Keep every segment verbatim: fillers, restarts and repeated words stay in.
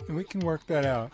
We can work that out.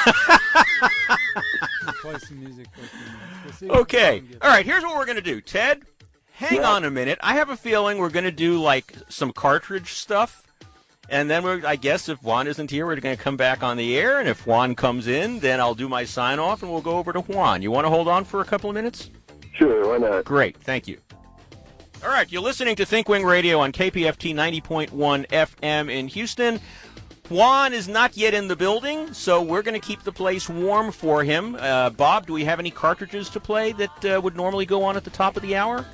We'll play some music for a few minutes. We'll see Okay. All right, here's what we're going to do. Ted, hang Yeah. on a minute. I have a feeling we're going to do, like, some cartridge stuff. And then, we're, I guess, if Juan isn't here, we're going to come back on the air. And if Juan comes in, then I'll do my sign-off, and we'll go over to Juan. You want to hold on for a couple of minutes? Sure, why not? Great. Thank you. All right, you're listening to ThinkWing Radio on K P F T ninety point one F M in Houston. Juan is not yet in the building, so we're going to keep the place warm for him. Uh, Bob, do we have any cartridges to play that uh, would normally go on at the top of the hour?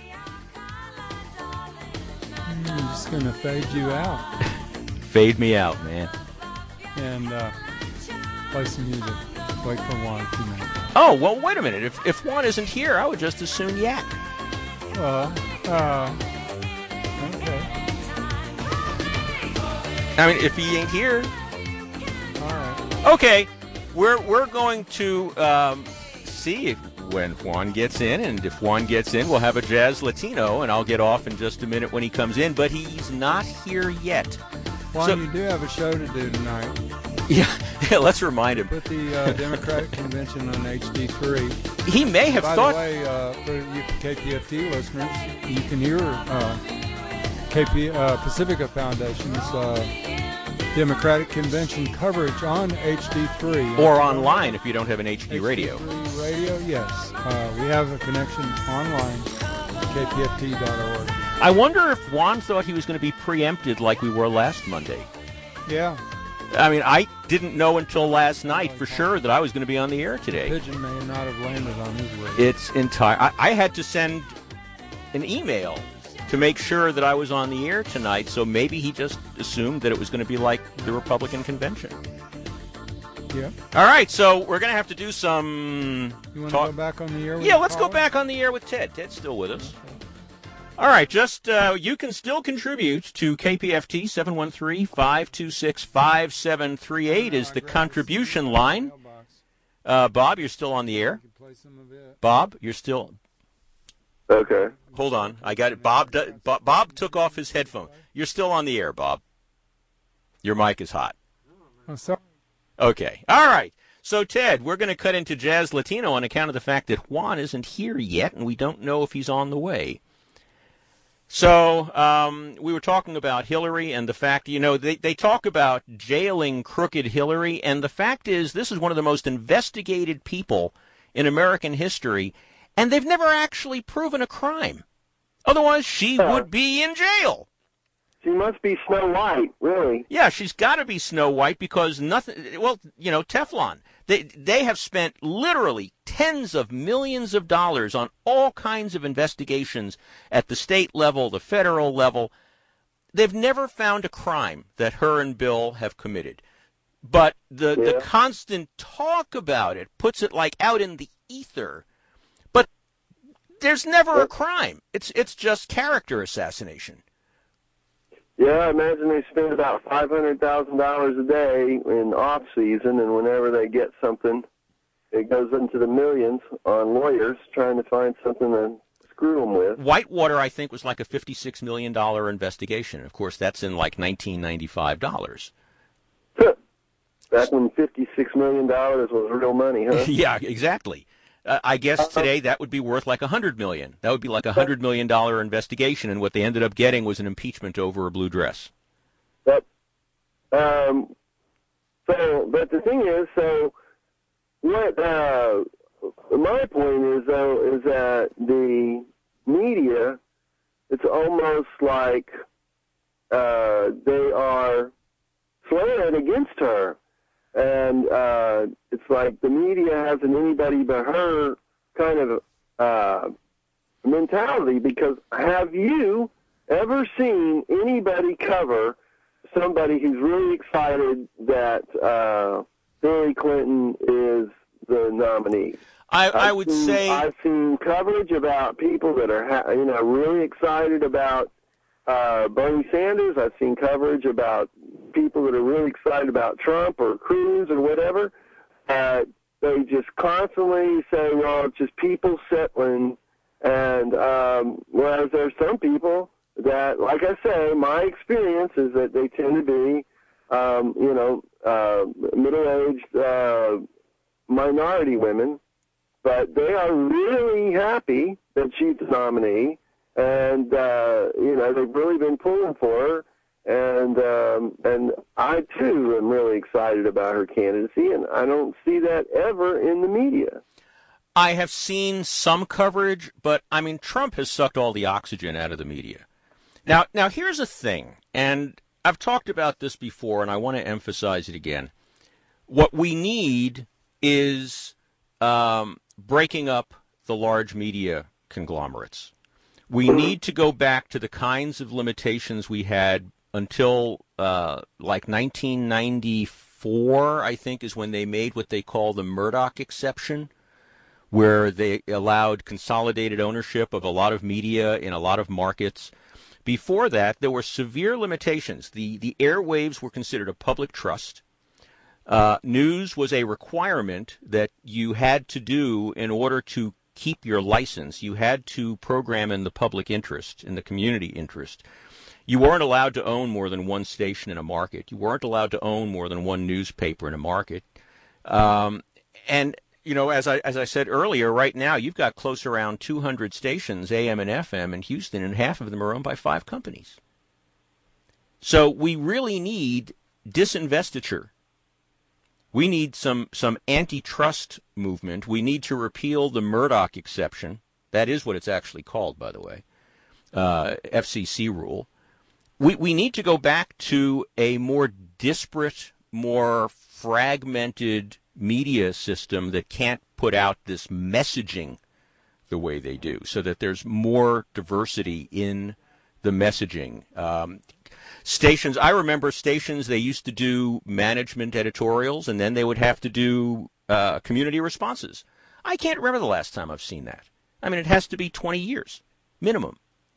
I'm just going to fade you out Fade me out, man. and uh, play some music. Wait for Juan a few minutes. Oh, well, wait a minute. If, if Juan isn't here, I would just as soon yak. Uh, uh, okay. I mean, if he ain't here. All right. Okay, we're we're going to um, see if, when Juan gets in, and if Juan gets in, we'll have a Jazz Latino, and I'll get off in just a minute when he comes in, but he's not here yet. Juan, So- you do have a show to do tonight. Yeah, yeah, let's remind him. Put the uh, Democratic Convention on H D three. He may have By thought... the way, uh, for you K P F T listeners, you can hear uh, K P uh, Pacifica Foundation's uh, Democratic Convention coverage on H D three. Or online if you don't have an H D radio. H D three radio, yes. Uh, we have a connection online, K P F T dot org. I wonder if Juan thought he was going to be preempted like we were last Monday. Yeah. I mean, I didn't know until last night for sure that I was going to be on the air today. Pigeon may not have landed on his way. It's entire. I, I had to send an email to make sure that I was on the air tonight, so maybe he just assumed that it was going to be like the Republican convention. Yeah. All right, so we're going to have to do some You want to talk. go back on the air with Yeah, the let's go caller? back on the air with Ted. Ted's still with us. All right, just uh, you can still contribute to K P F T. seven one three, five two six, five seven three eight is the contribution line. Uh, Bob, you're still on the air. Bob, you're still... Okay. Hold on. I got it. Bob, do, Bob Bob took off his headphone. You're still on the air, Bob. Your mic is hot. Oh, sorry. Okay. All right. So, Ted, we're going to cut into Jazz Latino on account of the fact that Juan isn't here yet, and we don't know if he's on the way. So um, we were talking about Hillary and the fact, you know, they, they talk about jailing crooked Hillary, and the fact is this is one of the most investigated people in American history, and they've never actually proven a crime. Otherwise, she Uh, would be in jail. She must be Snow White, really. Yeah, she's got to be Snow White because nothing, well, you know, Teflon. They they have spent literally tens of millions of dollars on all kinds of investigations at the state level, the federal level. They've never found a crime that her and Bill have committed. But the, Yeah. the constant talk about it puts it like out in the ether. But there's never a crime. It's it's just character assassination. Yeah, I imagine they spend about five hundred thousand dollars a day in off season, and whenever they get something, it goes into the millions on lawyers trying to find something to screw them with. Whitewater, I think, was like a fifty-six million dollars investigation. Of course, that's in like nineteen ninety-five dollars. Back when fifty-six million dollars was real money, huh? Yeah, exactly. Uh, I guess today that would be worth like one hundred million dollars. That would be like a one hundred million dollars investigation, and what they ended up getting was an impeachment over a blue dress. But, um, so, but the thing is, so what, uh, my point is, though, is that the media, it's almost like uh, they are slanted against her. And uh, it's like the media has an anybody but her kind of uh, mentality, because have you ever seen anybody cover somebody who's really excited that uh, Hillary Clinton is the nominee? I, I I've would seen, say... I've seen coverage about people that are, ha- you know, really excited about uh, Bernie Sanders. I've seen coverage about people that are really excited about Trump or Cruz or whatever. Uh, they just constantly say, well, it's just people settling. And um, whereas there's some people that, like I say, my experience is that they tend to be um, you know, uh, middle-aged uh, minority women, but they are really happy that she's the nominee, and uh, you know, they've really been pulling for her. And um, and I, too, am really excited about her candidacy, and I don't see that ever in the media. I have seen some coverage, but, I mean, Trump has sucked all the oxygen out of the media. Now, now here's a thing, and I've talked about this before, and I want to emphasize it again. What we need is um, breaking up the large media conglomerates. We need to go back to the kinds of limitations we had until uh, like nineteen ninety-four, I think, is when they made what they call the Murdoch exception, where they allowed consolidated ownership of a lot of media in a lot of markets. Before that, there were severe limitations. The, the airwaves were considered a public trust. Uh, news was a requirement that you had to do in order to keep your license. You had to program in the public interest, in the community interest. You weren't allowed to own more than one station in a market. You weren't allowed to own more than one newspaper in a market. Um, and, you know, as I as I said earlier, right now you've got close around two hundred stations, A M and F M, in Houston, and half of them are owned by five companies. So we really need disinvestiture. We need some, some antitrust movement. We need to repeal the Murdoch exception. That is what it's actually called, by the way, uh, F C C rule. We we need to go back to a more disparate, more fragmented media system that can't put out this messaging the way they do, so that there's more diversity in the messaging. Um, stations, I remember stations, they used to do management editorials, and then they would have to do uh, community responses. I can't remember the last time I've seen that. I mean, it has to be twenty years, minimum.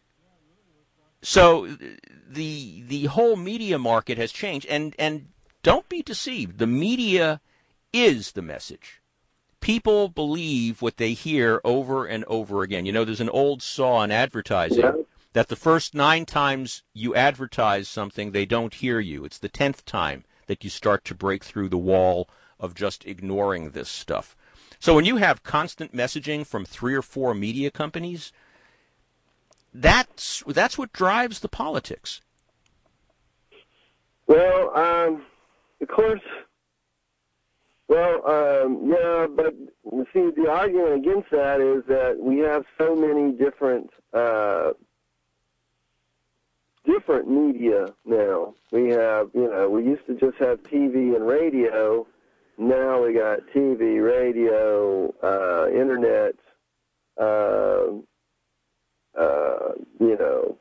So the the whole media market has changed, and, and don't be deceived. The media is the message. People believe what they hear over and over again. You know, there's an old saw in advertising yeah. that the first nine times you advertise something, they don't hear you. It's the tenth time that you start to break through the wall of just ignoring this stuff. So when you have constant messaging from three or four media companies, That's that's what drives the politics. Well, um, of course, well, um, yeah, but see, the argument against that is that we have so many different uh, different media now. We have, you know, we used to just have T V and radio. Now we got T V, radio, uh, internet. Uh, Uh, you know,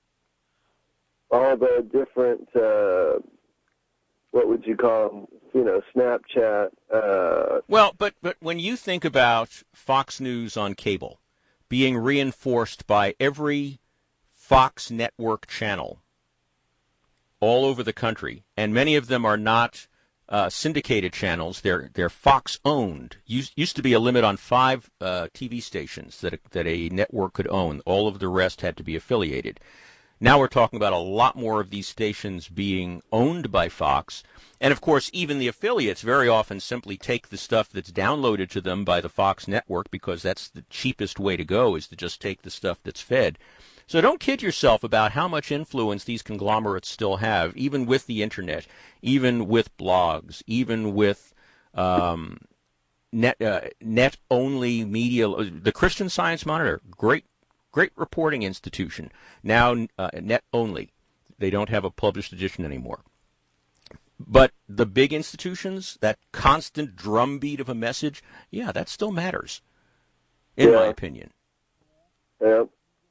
all the different, uh, what would you call them, you know, Snapchat. Uh, well, but, but when you think about Fox News on cable being reinforced by every Fox network channel all over the country, and many of them are not uh, syndicated channels, they're they're Fox-owned. Used, used to be a limit on five uh, T V stations that a, that a network could own. All of the rest had to be affiliated. Now we're talking about a lot more of these stations being owned by Fox. And, of course, even the affiliates very often simply take the stuff that's downloaded to them by the Fox network, because that's the cheapest way to go, is to just take the stuff that's fed. So don't kid yourself about how much influence these conglomerates still have, even with the Internet, even with blogs, even with um, net, uh, net-only media. The Christian Science Monitor, great Great reporting institution, now uh, net-only. They don't have a published edition anymore. But the big institutions, that constant drumbeat of a message, yeah, that still matters, in yeah. my opinion. Yeah.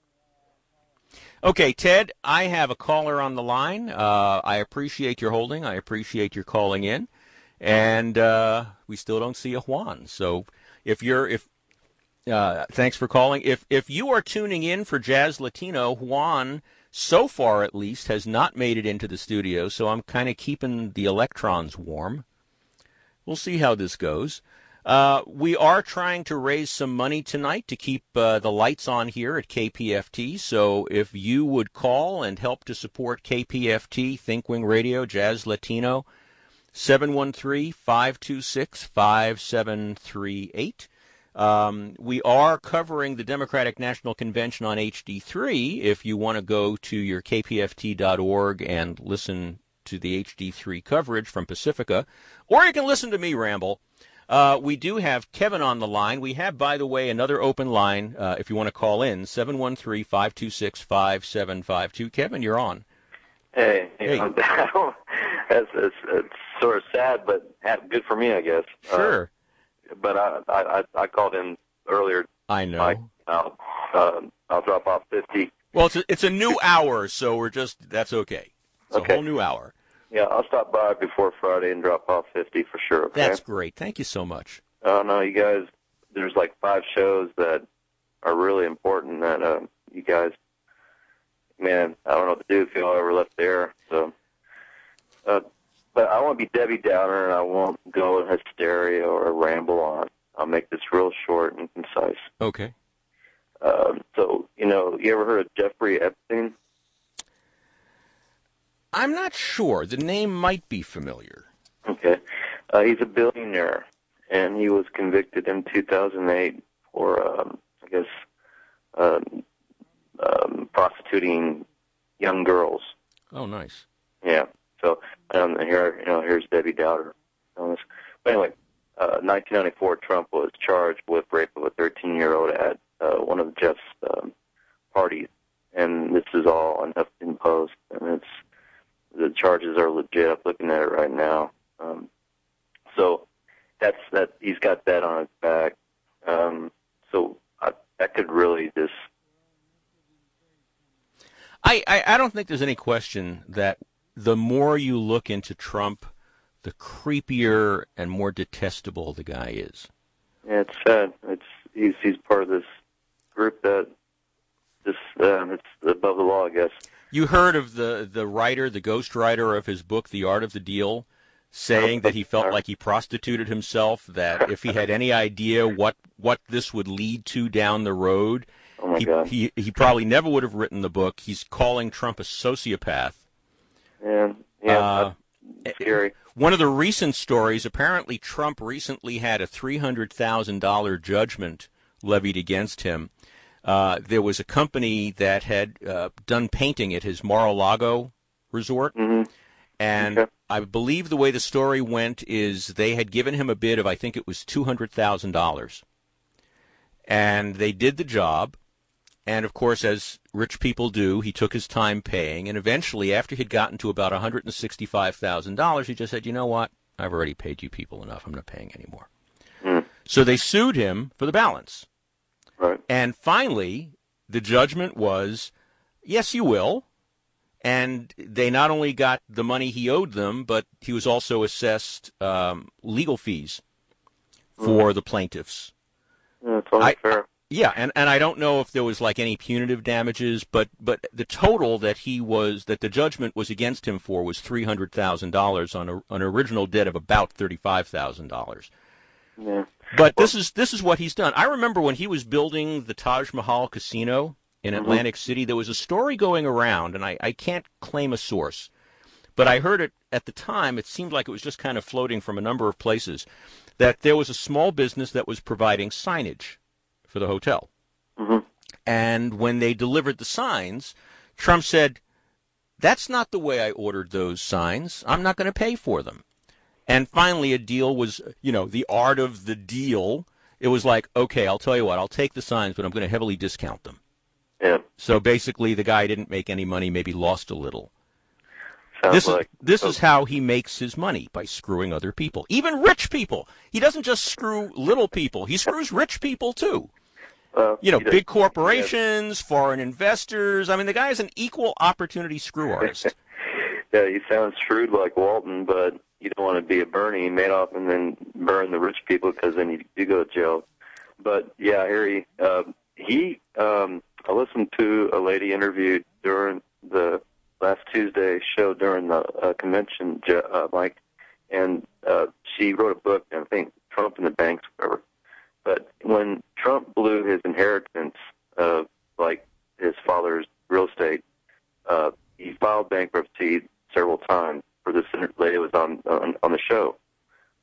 Okay, Ted, I have a caller on the line. Uh, I appreciate your holding. I appreciate your calling in. And uh, we still don't see a Juan. So if you're... if Uh, thanks for calling. If if you are tuning in for Jazz Latino, Juan, so far at least, has not made it into the studio, so I'm kind of keeping the electrons warm. We'll see how this goes. Uh, we are trying to raise some money tonight to keep uh, the lights on here at K P F T. So if you would call and help to support K P F T, ThinkWing Radio, Jazz Latino, seven one three, five two six, five seven three eight. Um, we are covering the Democratic National Convention on H D three. If you want to go to your K P F T dot org and listen to the H D three coverage from Pacifica, or you can listen to me ramble. Uh, we do have Kevin on the line. We have, by the way, another open line uh, if you want to call in, seven one three, five two six, five seven five two. Kevin, you're on. Hey, hey. I'm down. It's, it's, it's sort of sad, but good for me, I guess. Sure. Uh, but I, I I called in earlier. I know. Like, I'll, uh, I'll drop off fifty. Well, it's a, it's a new hour, so we're just, that's okay. It's okay. a whole new hour. Yeah, I'll stop by before Friday and drop off fifty for sure. Okay? That's great. Thank you so much. Oh, uh, no, you guys, there's like five shows that are really important that uh, you guys, man, I don't know what to do if y'all ever left there. So, uh, but I won't be Debbie Downer, and I won't go in hysteria or ramble on. I'll make this real short and concise. Okay. Um, so, you know, you ever heard of Jeffrey Epstein? I'm not sure. The name might be familiar. Okay. Uh, he's a billionaire, and he was convicted in two thousand eight for, um, I guess, um, um, prostituting young girls. Oh, nice. Yeah. So um, here, you know, here's Debbie Downer on this. But anyway, uh, nineteen ninety-four, Trump was charged with rape of a thirteen-year-old at uh, one of Jeff's um, parties, and this is all on Huffington Post, and it's the charges are legit. I'm looking at it right now. Um, so that's that. He's got that on his back. Um, so I, that could really just. I, I, I don't think there's any question that the more you look into Trump, the creepier and more detestable the guy is. Yeah, it's sad. It's he's he's part of this group that just um, it's above the law, I guess. You heard of the, the writer, the ghostwriter of his book, The Art of the Deal, saying that he felt like he prostituted himself, that if he had any idea what, what this would lead to down the road, oh my he, God. he he probably never would have written the book. He's calling Trump a sociopath. Yeah, yeah, Uh, that's scary. One of the recent stories, apparently Trump recently had a three hundred thousand dollars judgment levied against him. Uh, there was a company that had uh, done painting at his Mar-a-Lago resort, Mm-hmm. and Okay. I believe the way the story went is they had given him a bid of, I think it was two hundred thousand dollars. And they did the job, and of course, as rich people do, he took his time paying, and eventually, after he'd gotten to about one hundred sixty-five thousand dollars, he just said, you know what, I've already paid you people enough, I'm not paying anymore. Mm. So they sued him for the balance. Right. And finally, the judgment was, yes, you will. And they not only got the money he owed them, but he was also assessed um, legal fees for mm. the plaintiffs. Yeah, it's only I, fair. Yeah, and, and I don't know if there was like any punitive damages, but, but the total that he was, that the judgment was against him for was three hundred thousand dollars on a, an original debt of about thirty-five thousand dollars. Yeah. But well, this is this is what he's done. I remember when he was building the Taj Mahal Casino in mm-hmm. Atlantic City, there was a story going around, and I, I can't claim a source, but I heard it at the time. It seemed like it was just kind of floating from a number of places, that there was a small business that was providing signage for the hotel. Mm-hmm. And when they delivered the signs, Trump said, that's not the way I ordered those signs. I'm not going to pay for them. And finally, a deal was, you know, the art of the deal. It was like, okay, I'll tell you what, I'll take the signs, but I'm going to heavily discount them. Yeah. So basically, the guy didn't make any money, maybe lost a little. Sounds This like, is this oh. is how he makes his money, by screwing other people, even rich people. He doesn't just screw little people; he screws rich people too. Well, You know, he does- big corporations, foreign investors. I mean, the guy is an equal opportunity screw artist. Yeah, he sounds shrewd like Walton, but you don't want to be a Bernie Madoff and then burn the rich people because then you do go to jail. But yeah, Harry, uh, he, um, I listened to a lady interviewed during the last Tuesday show during the uh, convention, uh, Mike, and uh, she wrote a book, and I think Trump and the Banks, or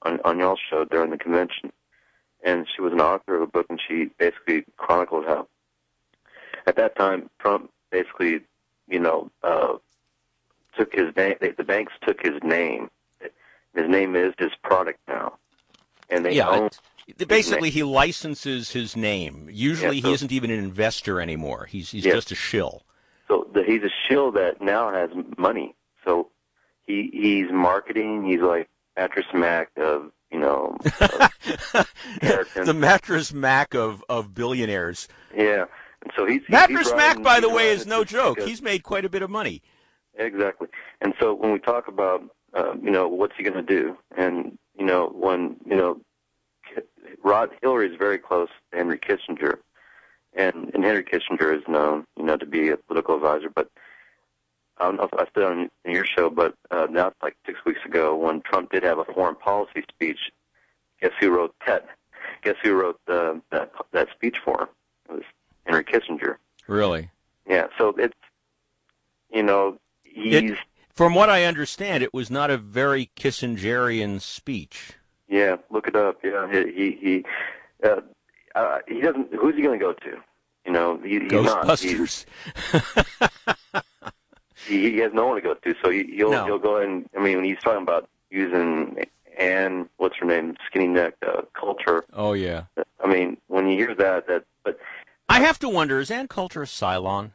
on, on y'all's show during the convention. And she was an author of a book, and she basically chronicled how, at that time, Trump basically, you know, uh, took his name. The banks took his name. His name is his product now, and they yeah, own. It, basically, he licenses his name. Usually, Yeah, so, he isn't even an investor anymore. He's he's yeah. just a shill. So the, he's a shill that now has money. So he he's marketing. He's like Mattress Mac of you know. Of the Mattress Mac of, of billionaires. Yeah. And so he's Mattress he's Mac, riding, by the he's way, is no joke. Like a, he's made quite a bit of money. Exactly. And so when we talk about uh, you know what's he going to do, and you know when you know Rod Hillary is very close to Henry Kissinger. And, and Henry Kissinger is known, you know, to be a political advisor. But I don't know if I said on your show, but uh, now it's like six weeks ago when Trump did have a foreign policy speech. Guess who wrote that? Guess who wrote the, that that speech for him? It was Henry Kissinger. Really? Yeah. So it's, you know, he's. It, from what I understand, it was not a very Kissingerian speech. Yeah, look it up. Yeah, he he. he uh, Uh, he doesn't. Who's he going to go to? You know, he, he's Ghostbusters. Not. He, he has no one to go to, so he, he'll no. he'll go in. I mean, when he's talking about using Ann, what's her name, skinny neck uh, culture. Oh yeah. I mean, when you hear that, that. But I have to wonder: is Ann Coulter a Cylon?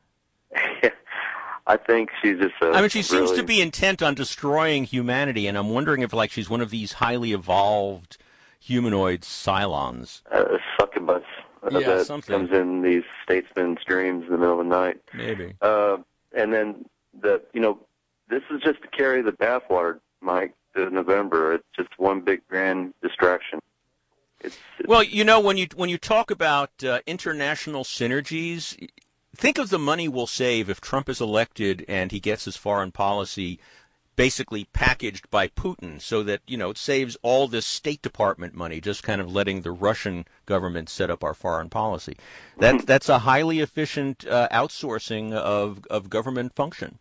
I think she's just. A, I mean, she seems really, to be intent on destroying humanity, and I'm wondering if, like, she's one of these highly evolved humanoid Cylons. Uh, succubus. Uh, yeah, that something. comes in these statesmen's dreams in the middle of the night. Maybe. Uh, and then the you know, this is just to carry the bathwater, Mike, to November. It's just one big grand distraction. It's, it's well, you know, when you when you talk about uh, international synergies, think of the money we'll save if Trump is elected and he gets his foreign policy basically packaged by Putin, so that, you know, it saves all this State Department money, just kind of letting the Russian government set up our foreign policy. That, that's a highly efficient uh, outsourcing of, of government function.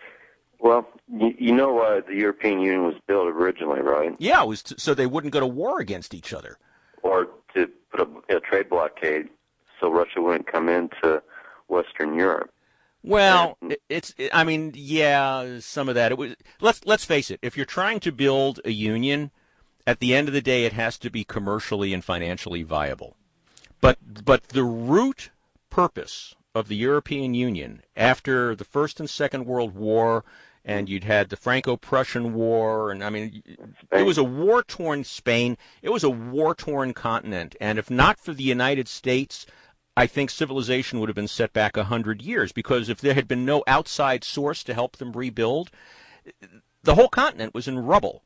Well, you, you know why the European Union was built originally, right? Yeah, it was t- so they wouldn't go to war against each other. Or to put a, a trade blockade so Russia wouldn't come into Western Europe. Well, it's, I mean, yeah, some of that. It was, let's let's face it. If you're trying to build a union, at the end of the day, it has to be commercially and financially viable. But but the root purpose of the European Union after the First and Second World War, and you'd had the Franco-Prussian War, and I mean, it was a war-torn Spain. It was a war-torn continent, and if not for the United States, I think civilization would have been set back a hundred years, because if there had been no outside source to help them rebuild, the whole continent was in rubble.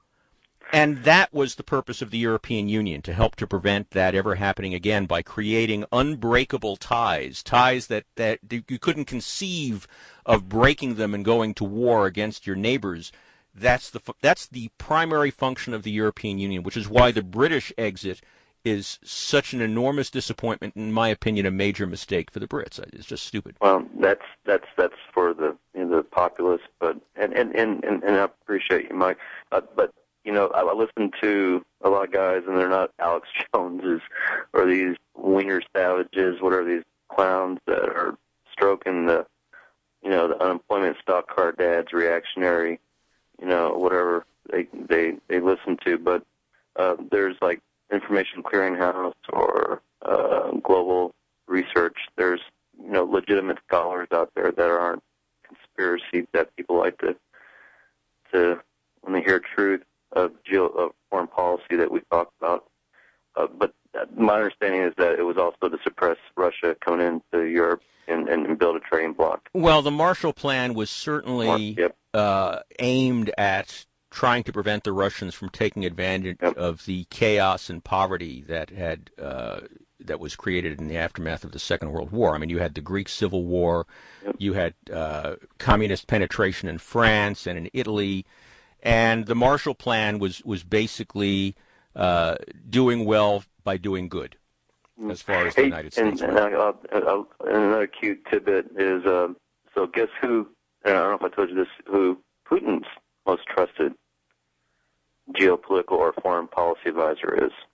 And that was the purpose of the European Union, to help to prevent that ever happening again by creating unbreakable ties, ties that, that you couldn't conceive of breaking them and going to war against your neighbors. That's the, that's the primary function of the European Union, which is why the British exit is such an enormous disappointment, in my opinion, a major mistake for the Brits. It's just stupid. Well, that's that's that's for the you know, the populace, but and and, and, and I appreciate you, Mike. Uh, but you know, I, I listen to a lot of guys, and they're not Alex Joneses or these wiener savages, whatever, these clowns that are stroking the you know the unemployment stock car dads, reactionary, you know, whatever they they they listen to. But uh, there's like Information Clearinghouse or uh, Global Research. There's you know legitimate scholars out there that aren't conspiracy, that people like to to when they hear truth of, geo, of foreign policy that we talked about. Uh, but my understanding is that it was also to suppress Russia coming into Europe and, and build a trading bloc. Well, the Marshall Plan was certainly Yep. uh, aimed at trying to prevent the Russians from taking advantage Yep. of the chaos and poverty that had uh, that was created in the aftermath of the Second World War. I mean, you had the Greek Civil War, Yep. you had uh, communist penetration in France and in Italy, and the Marshall Plan was was basically uh, doing well by doing good, as far as the Hey, United and, States and, went. uh, uh, and another cute tidbit is, uh, so guess who, I don't know if I told you this, who Putin's most trusted geopolitical or foreign policy advisor is?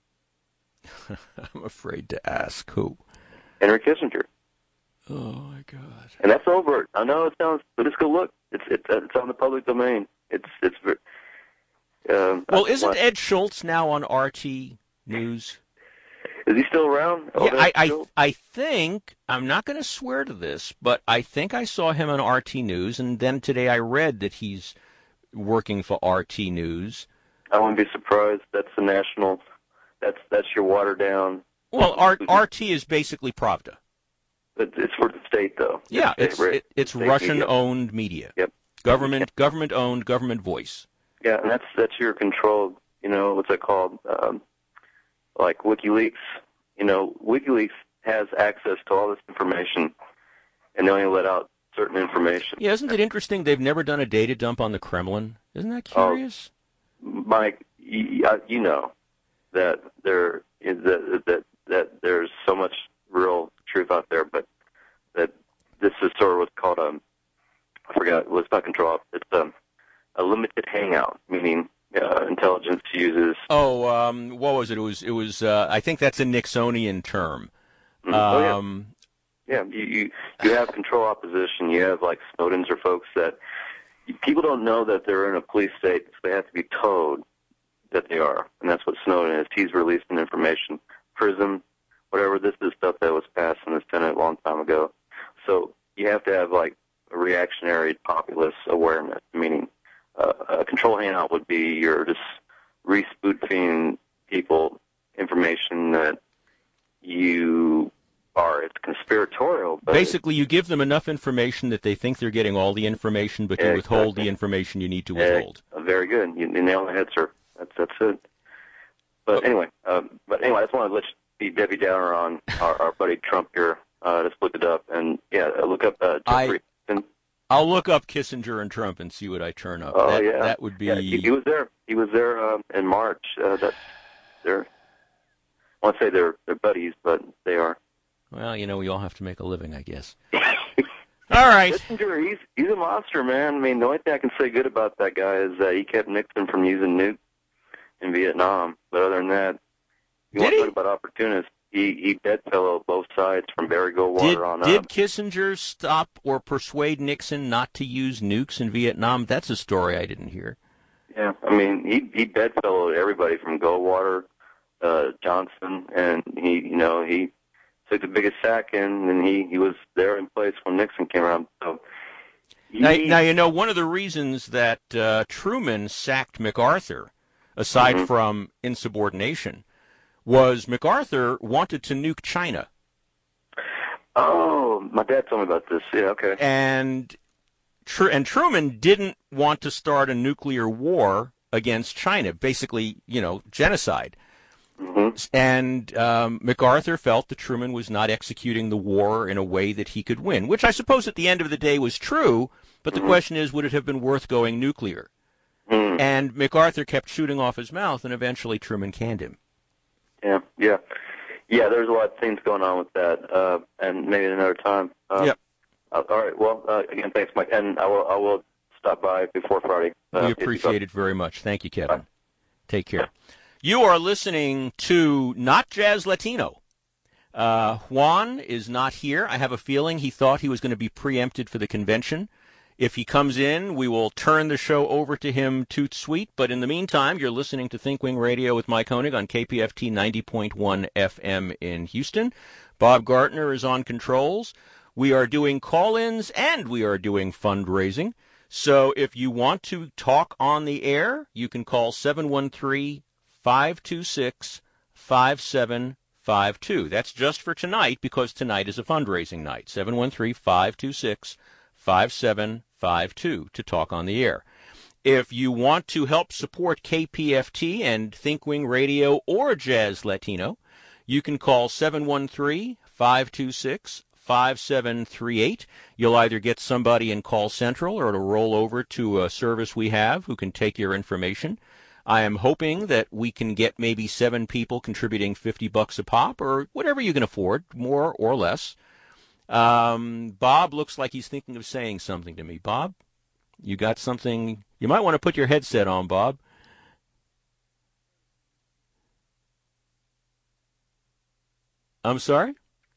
I'm afraid to ask. Who? Henry Kissinger. Oh, my God. And that's overt. I know it sounds, but just go look. It's it's, it's on the public domain. It's it's. Um, well, isn't Ed Schultz now on R T News? Is he still around? Yeah, I, I I think, I'm not going to swear to this, but I think I saw him on R T News, and then today I read that he's working for R T News. I wouldn't be surprised. That's the national, that's that's your watered down. Well, R- RT is basically Pravda. It's for the state, though. Yeah, it's it's it, it's Russian-owned media. Yep. Government, yep. government-owned, government voice. Yeah, and that's that's your control. You know, what's it called? Um, like WikiLeaks. You know, WikiLeaks has access to all this information, and they only let out certain information. Yeah, isn't it interesting? They've never done a data dump on the Kremlin. Isn't that curious? Uh, Mike, you, you know that there is that, that that there's so much real truth out there, but that this is sort of what's called a, I forgot, well, it's not control, it's a, a limited hangout, meaning uh, intelligence uses. Oh, um, what was it? It was, it was. Uh, I think that's a Nixonian term. Mm-hmm. Um, oh, yeah, yeah. You, you you have control opposition. You have like Snowdens or folks that people don't know that they're in a police state, so they have to be told that they are, and that's what Snowden is. He's releasing information. PRISM. Whatever, this is stuff that was passed in the Senate a long time ago. So you have to have, like, a reactionary populist awareness, meaning uh, a control handout would be you're just re-spoofing people information that you are. It's conspiratorial. But basically, you give them enough information that they think they're getting all the information, but you yeah, withhold exactly. the information you need to withhold. Yeah, very good. You, you nailed the head, sir. That's, that's it. But anyway, um, but anyway, I just wanted to let you be Debbie Downer on our, our buddy Trump here. Uh, just look it up, and yeah, look up uh, Jeffrey. I, I'll look up Kissinger and Trump and see what I turn up. Oh that, yeah, that would be. Yeah, he, he was there. He was there um, in March. Uh, that they're. I won't say they're they're buddies, but they are. Well, you know, we all have to make a living, I guess. All right. Kissinger, he's he's a monster, man. I mean, the only thing I can say good about that guy is that he kept Nixon from using nukes in Vietnam. But other than that. You Did want to he? talk about opportunists? He he bedfellow both sides from Barry Goldwater did, on Did up. Kissinger stop or persuade Nixon not to use nukes in Vietnam? That's a story I didn't hear. Yeah, I mean he he bedfellowed everybody from Goldwater, uh, Johnson, and he you know he took the biggest sack in, and he he was there in place when Nixon came around. So he, now, now you know one of the reasons that uh, Truman sacked MacArthur, aside mm-hmm. from insubordination, was MacArthur wanted to nuke China. Oh, my dad told me about this. Yeah, okay. And Tr- and Truman didn't want to start a nuclear war against China, basically, you know, genocide. Mm-hmm. And um, MacArthur felt that Truman was not executing the war in a way that he could win, which I suppose at the end of the day was true, but the mm-hmm. question is, would it have been worth going nuclear? Mm-hmm. And MacArthur kept shooting off his mouth, and eventually Truman canned him. Yeah, yeah. Yeah, there's a lot of things going on with that, uh, and maybe another time. Um, yep. Uh, all right, well, uh, again, thanks, Mike, and I will, I will stop by before Friday. Uh, we appreciate it very much. Thank you, Kevin. Bye. Take care. You are listening to Not Jazz Latino. Uh, Juan is not here. I have a feeling he thought he was going to be preempted for the convention. If he comes in, we will turn the show over to him toot sweet. But in the meantime, you're listening to Think Wing Radio with Mike Honig on K P F T ninety point one F M in Houston. Bob Gartner is on controls. We are doing call-ins and we are doing fundraising. So if you want to talk on the air, you can call seven one three, five two six, five seven five two. That's just for tonight because tonight is a fundraising night. seven one three, five two six, five seven five two to talk on the air. If you want to help support K P F T and Think Wing Radio or Jazz Latino, you can call seven one three, five two six, five seven three eight. You'll either get somebody in call central or it'll roll over to a service we have who can take your information. I am hoping that we can get maybe seven people contributing fifty bucks a pop or whatever you can afford, more or less. Um, Bob looks like he's thinking of saying something to me. Bob, you got something? You might want to put your headset on, Bob. I'm sorry?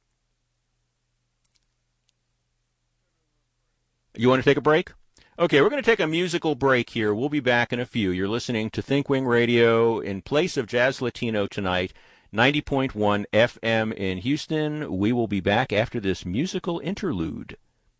You want to take a break? Okay, we're going to take a musical break here. We'll be back in a few. You're listening to ThinkWing Radio in place of Jazz Latino tonight, ninety point one F M in Houston. We will be back after this musical interlude.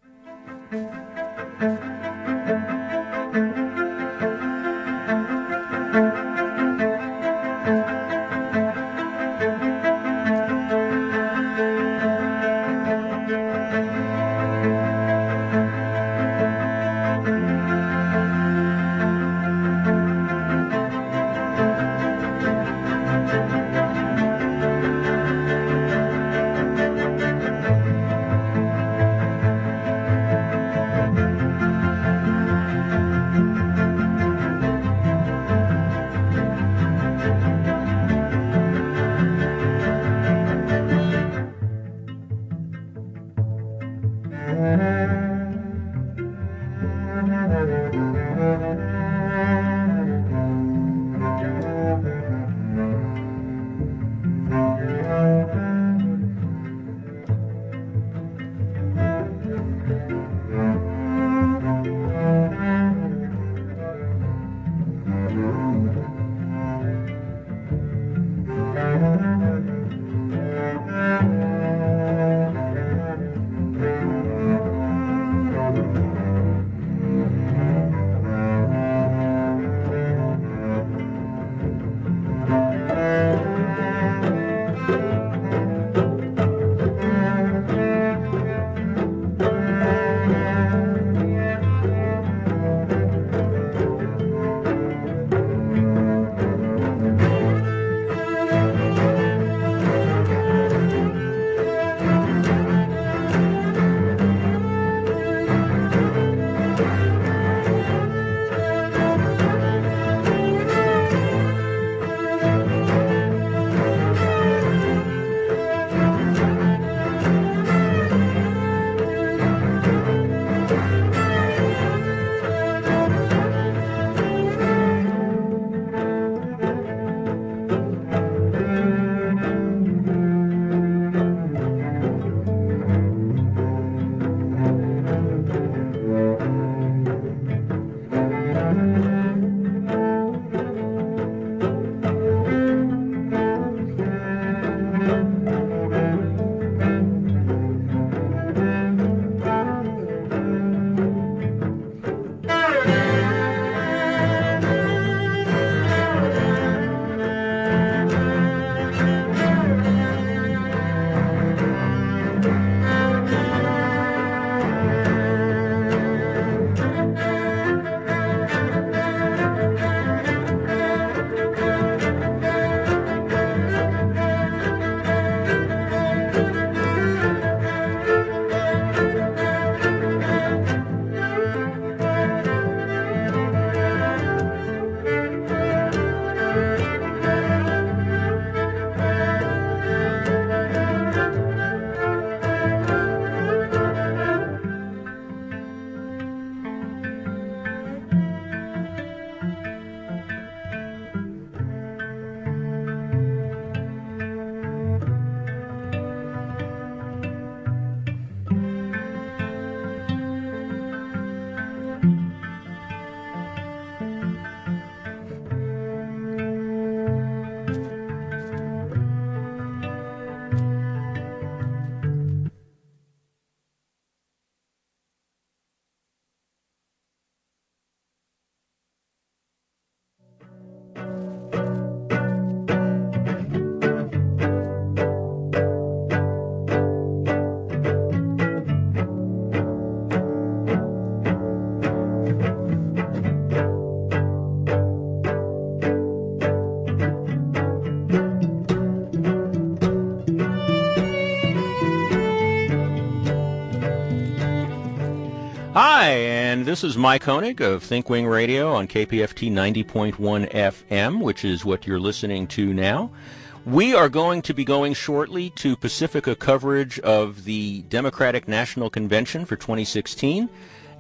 Hi, and this is Mike Honig of ThinkWing Radio on K P F T ninety point one F M, which is what you're listening to now. We are going to be going shortly to Pacifica coverage of the Democratic National Convention for twenty sixteen,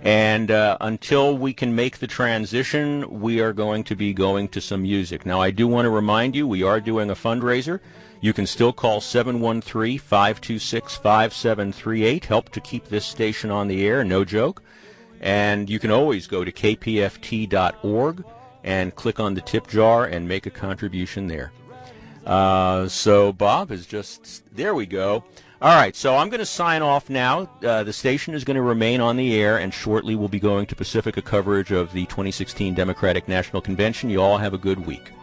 And uh, until we can make the transition, we are going to be going to some music. Now, I do want to remind you, we are doing a fundraiser. You can still call seven one three, five two six, five seven three eight. Help to keep this station on the air, no joke. And you can always go to k p f t dot org and click on the tip jar and make a contribution there. Uh, so Bob is just, there we go. All right, so I'm going to sign off now. Uh, the station is going to remain on the air, and shortly we'll be going to Pacifica coverage of the twenty sixteen Democratic National Convention. You all have a good week.